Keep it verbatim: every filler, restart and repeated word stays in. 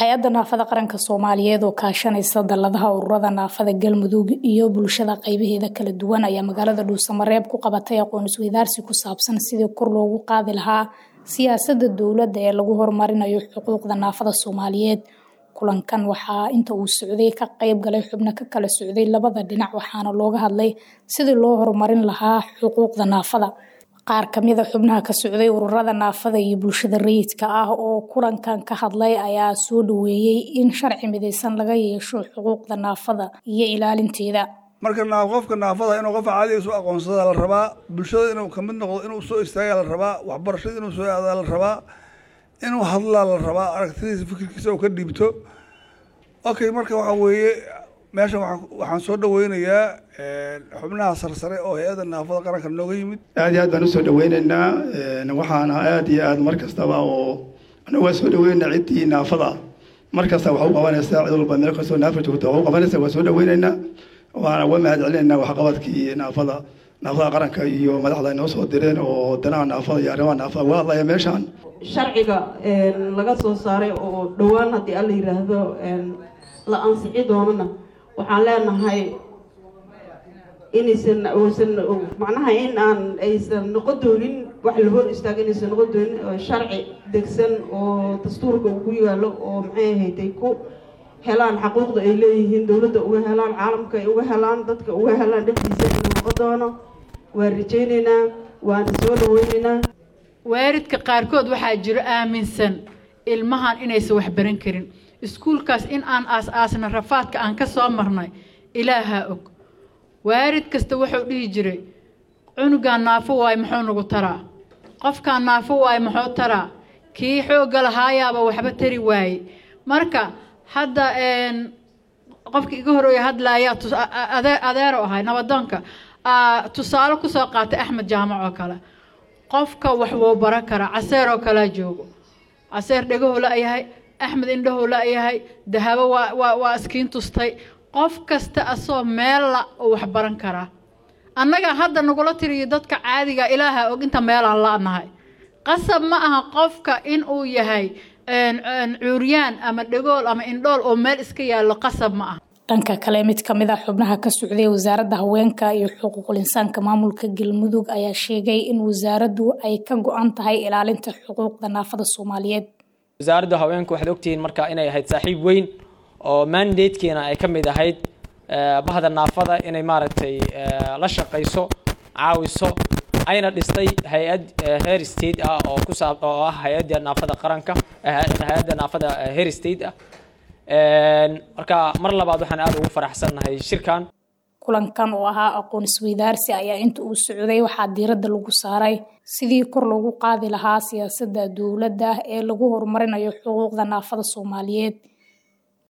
hay-adda naafada qaranka Soomaaliyeed oo kaashanaysa dalladaha ururada naafada Galmudug iyo bulshada qaybaheeda kala duwan ayaa magaalada Dhuusamareeb ku qabatay aqoon isweydaarsi ku saabsan sidii kor loogu qaadi lahaa siyaasadda dawladda ee lagu horumarinayo xuquuqda naafada Soomaaliyeed. Kulankan waxaa inta uu socday ka qayb galay xubno ka kala socday labada dhinac waxaana looga hadlay sidii loo horumarin lahaa xuquuqda naafada. qaar kamid ah xubnaha ka socday ururada naafada iyo bulshada rayidka ah oo kulankan ka hadlay ayaa soo dhaweeyay in sharci midaysan laga yeesho xuquuqda naafada iyo ilaalinteeda. marka qofka naafada inuu qof caadi ah soo aqoonsada la rabaa, bulshada inuu kamid noqdo, inuu soo istaaga la rabaa, waxbarashada inuu soo aado la rabaa, inuu hadla la rabaa, aragtidiisa fikirkiisa uu ka dhiibto. okay marka waxa weeye meesha waxaan soo dhaweynayaa xubnaha sarsare oo hay'adda naafada qaranka nooga yimid. aad iyo aad baan u soo dhaweynaynaa waxaana aad iyo aad mar kastaba oo anagu waa soo dhaweynaa ciddii naafada mar kasta waxa u qabanaysaa cid walba meel kastoo naafa joogto waxa u qabanaysaa waa soo dhaweynaynaa waana waa mahadcelinaynaa waxqabadkii naafada naafada qaranka iyo madaxda inoo soo direen oo danaha naafada iyo arrimaha naafada waa hadlaya meeshaan sharciga laga soo saaray oo dhawaan haddii alla yiraahdo la ansixi doonana waxaan leenahay inaysan uusan macnaha in aan aysan noqon doonin wax la hor istaag inaysan noqon doonin sharci degsan oo dastuurka uu ku yaalo oo maxay ahayd ku helaan xuquuqda ay leeyihiin dawladda uga helaan caalamka ay uga helaan dadka uga helaan dhexdiisa inuu noqon doono waan rajaynaynaa waan soo dhaweynaynaa. waalidka qaarkood waxaa jira aaminsan ilmahan inaysan wax baran karin iskuulkaas in aan aas-aasna rafaadka aan ka soo marnay ilaaha og. waalid kasta wuxuu dhihi jiray cunugaan naafo waay muxuu nagu taraa, qofkaan naafo waay muxuu taraa, kii xoogga lahaayaaba waxba tari waaye. marka hadda qofkii iga horeeya hadlaayaa adeero ahay nabadoonka tusaale kusoo qaatay Axmed Jaamac oo kale. qofka wax wuu baran karaa, caseer oo kala joogo, caseer dhagaho la yahay, Axmed indhaho la yahay, dahabo waa waa iskiin tustay. qof kasta asoo meel la wax baran karaa. annaga hadda nagula tiriyo dadka caadiga ilaaha og inta meel aan laanahay. qasab ma aha qofka in uu yahay cuuriyaan ama dhagool ama indhool oo meel iska yaalo qasab ma aha. dhanka kale mid kamid ah xubnaha ka socday wasaaradda haweenka iyo xuquuqul insaanka maamulka Galmudug ayaa sheegay in wasaaraddu ay ka go'an tahay ilaalinta xuquuqda naafada Soomaaliyeed. wasaaradda haweenka waxay ogtihiin marka inay ahayd saaxiib weyn oo mandate-keena ay kamid ahayd bahda naafada inay maaragtay la shaqeyso caawiso ayna dhistay hay'ad heer state ah oo ku saabsan oo ah hay'adda naafada qaranka hay'adda naafada heer state ah. marka mar labaad waxaan aad ugu faraxsanahay shirkan. kulankan oo ahaa aqoon isweydaarsi ayaa inta uu socday waxaa diiradda lagu saaray sidii kor loogu qaadi lahaa siyaasadda dawladda ee lagu horumarinayo xuquuqda naafada Soomaaliyeed.